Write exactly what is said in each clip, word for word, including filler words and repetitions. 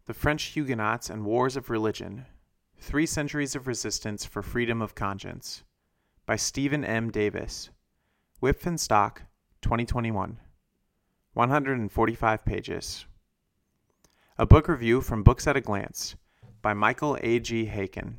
The French Huguenots and Wars of Religion, Three Centuries of Resistance for Freedom of Conscience, by Stephen M. Davis, Wipf and Stock, twenty twenty-one, one hundred forty-five pages. A book review from Books at a Glance, by Michael A G Haykin.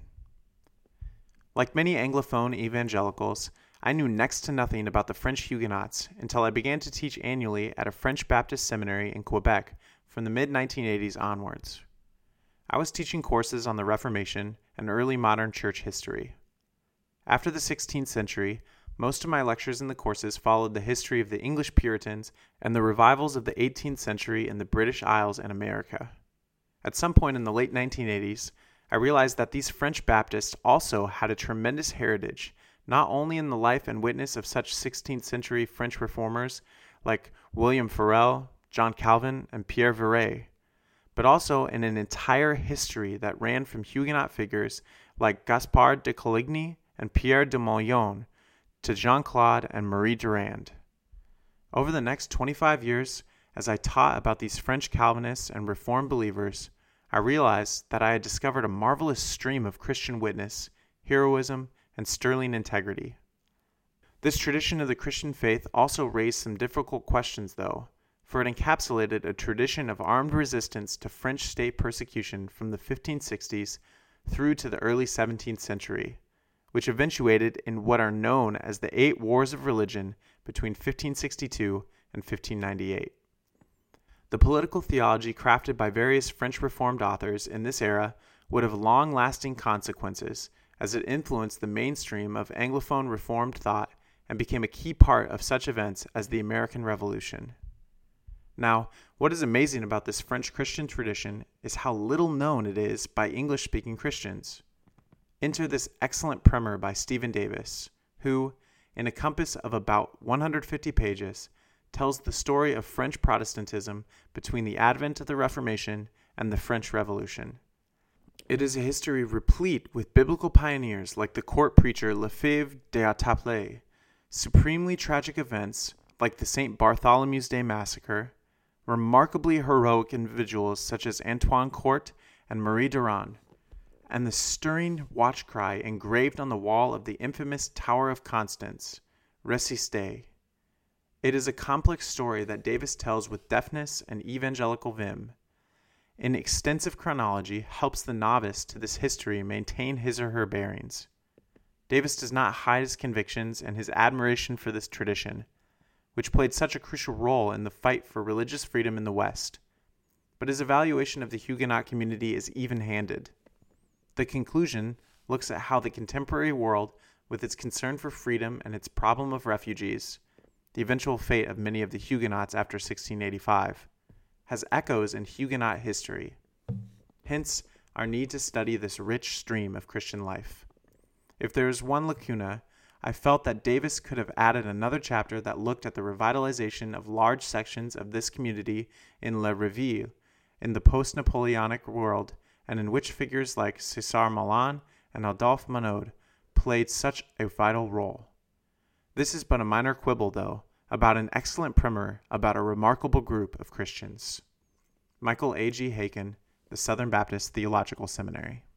Like many Anglophone evangelicals, I knew next to nothing about the French Huguenots until I began to teach annually at a French Baptist seminary in Quebec from the mid nineteen eighties onwards. I was teaching courses on the Reformation and early modern church history. After the sixteenth century, most of my lectures in the courses followed the history of the English Puritans and the revivals of the eighteenth century in the British Isles and America. At some point in the late nineteen eighties, I realized that these French Baptists also had a tremendous heritage, not only in the life and witness of such sixteenth century French reformers like William Farel, John Calvin, and Pierre Viret, but also in an entire history that ran from Huguenot figures like Gaspard de Coligny and Pierre de Mauillon to Jean-Claude and Marie Durand. Over the next twenty-five years, as I taught about these French Calvinists and Reformed believers, I realized that I had discovered a marvelous stream of Christian witness, heroism, and sterling integrity. This tradition of the Christian faith also raised some difficult questions, though, for it encapsulated a tradition of armed resistance to French state persecution from the fifteen sixties through to the early seventeenth century, which eventuated in what are known as the Eight Wars of Religion between fifteen sixty-two and fifteen ninety-eight. The political theology crafted by various French Reformed authors in this era would have long-lasting consequences, as it influenced the mainstream of Anglophone Reformed thought and became a key part of such events as the American Revolution. Now, what is amazing about this French Christian tradition is how little known it is by English-speaking Christians. Enter this excellent primer by Stephen Davis, who, in a compass of about one hundred fifty pages, tells the story of French Protestantism between the advent of the Reformation and the French Revolution. It is a history replete with biblical pioneers like the court preacher Lefebvre d'Étaples, supremely tragic events like the Saint Bartholomew's Day Massacre, remarkably heroic individuals such as Antoine Court and Marie Durand, and the stirring watch cry engraved on the wall of the infamous Tower of Constance, Resistez. It is a complex story that Davis tells with deftness and evangelical vim. An extensive chronology helps the novice to this history maintain his or her bearings. Davis does not hide his convictions and his admiration for this tradition, which played such a crucial role in the fight for religious freedom in the West, but his evaluation of the Huguenot community is even-handed. The conclusion looks at how the contemporary world, with its concern for freedom and its problem of refugees, the eventual fate of many of the Huguenots after sixteen eighty-five, has echoes in Huguenot history. Hence, our need to study this rich stream of Christian life. If there is one lacuna, I felt that Davis could have added another chapter that looked at the revitalization of large sections of this community in Le Réveil, in the post-Napoleonic world, and in which figures like César Millan and Adolphe Monod played such a vital role. This is but a minor quibble, though, about an excellent primer about a remarkable group of Christians. Michael A G Haykin, the Southern Baptist Theological Seminary.